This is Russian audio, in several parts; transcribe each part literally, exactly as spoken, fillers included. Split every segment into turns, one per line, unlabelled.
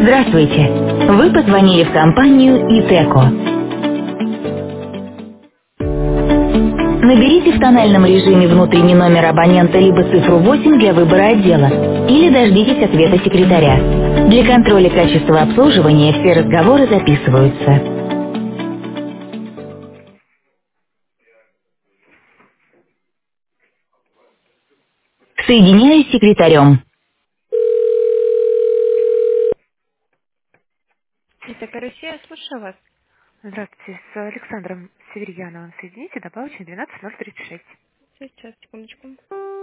Здравствуйте. Вы позвонили в компанию ИТЭКО. Наберите в тональном режиме внутренний номер абонента либо цифру восемь для выбора отдела, или дождитесь ответа секретаря. Для контроля качества обслуживания все разговоры записываются. Соединяюсь с секретарем. ИТЭКО Россия, слушаю вас.
Здравствуйте, с Александром Северьяновым соедините, добавочный двенадцать ноль тридцать шесть.
Сейчас, секундочку.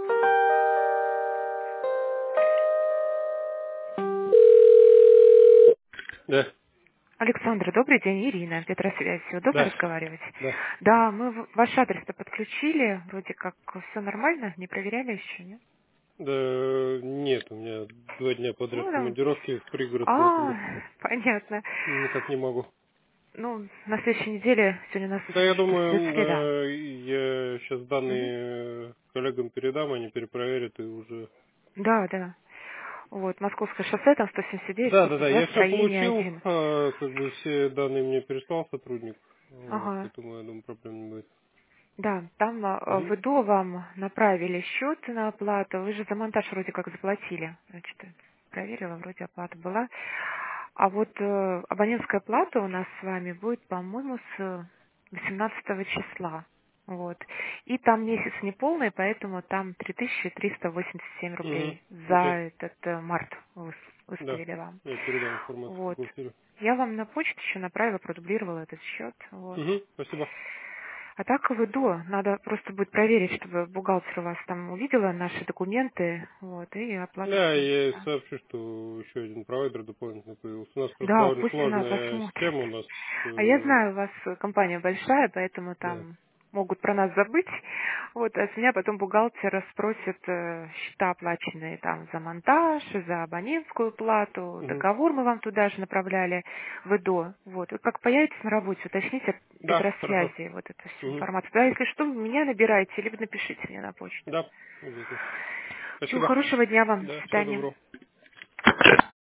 Да,
Александр, добрый день, Ирина, Петросвязь. Удобно
да,
разговаривать?
да.
Да, мы в- ваш адрес-то подключили, вроде как все нормально, не проверяли еще, нет?
Да, нет, у меня два дня подряд
Ну, да.
командировки в пригород,
А,
поэтому
понятно.
никак не могу.
Ну, на следующей неделе, сегодня у нас
Да, я
что, с-
думаю,
среда.
э, я сейчас
Мгм.
данные коллегам передам, они перепроверят и уже...
Да, да. Вот, Московское шоссе, там сто семьдесят девять,
Да, да,
корпус
да,
два,
я все
строение
получил,
один.
э, как бы все данные мне переслал сотрудник, вот,
Ага.
поэтому я думаю, проблем не будет.
Да, там а, в
Мгм.
ИДО вам направили счет на оплату. Вы же за монтаж вроде как заплатили. Значит, проверила, вроде оплата была. А вот э, абонентская плата у нас с вами будет, по-моему, с восемнадцатого числа. Вот. И там месяц неполный, поэтому там три тысячи триста восемьдесят семь
Угу.
рублей за
Окей.
этот э, март выс-
Да,
выставили вам.
я передам информацию в
Вот.
бухгалтерию.
Я вам на почту еще направила, продублировала этот счет. Вот.
Угу. Спасибо.
А так в ИДО надо просто будет проверить, чтобы бухгалтер у вас там увидела наши документы, вот, и оплата
Да,
будет.
я ей
Да,
сообщу, что еще один провайдер дополнительно появился. У нас просто
да,
довольно
пусть она
сложная
посмотрит.
система, у нас,
А я
э,
знаю, у вас компания большая, поэтому
да.
там могут про нас забыть. Вот, а с меня потом бухгалтер спросит э, счета, оплаченные там за монтаж, за абонентскую плату,
Мгм.
договор мы вам туда же направляли в ИДО. Вот, и как появитесь на работе, уточните от
Да, хорошо.
Петросвязи вот эту всю
Мгм.
информацию. Да, если что, меня набирайте, либо напишите мне на почту.
Да, обязательно.
Всего
Спасибо.
хорошего дня вам. До
Да, всего
свидания.
доброго.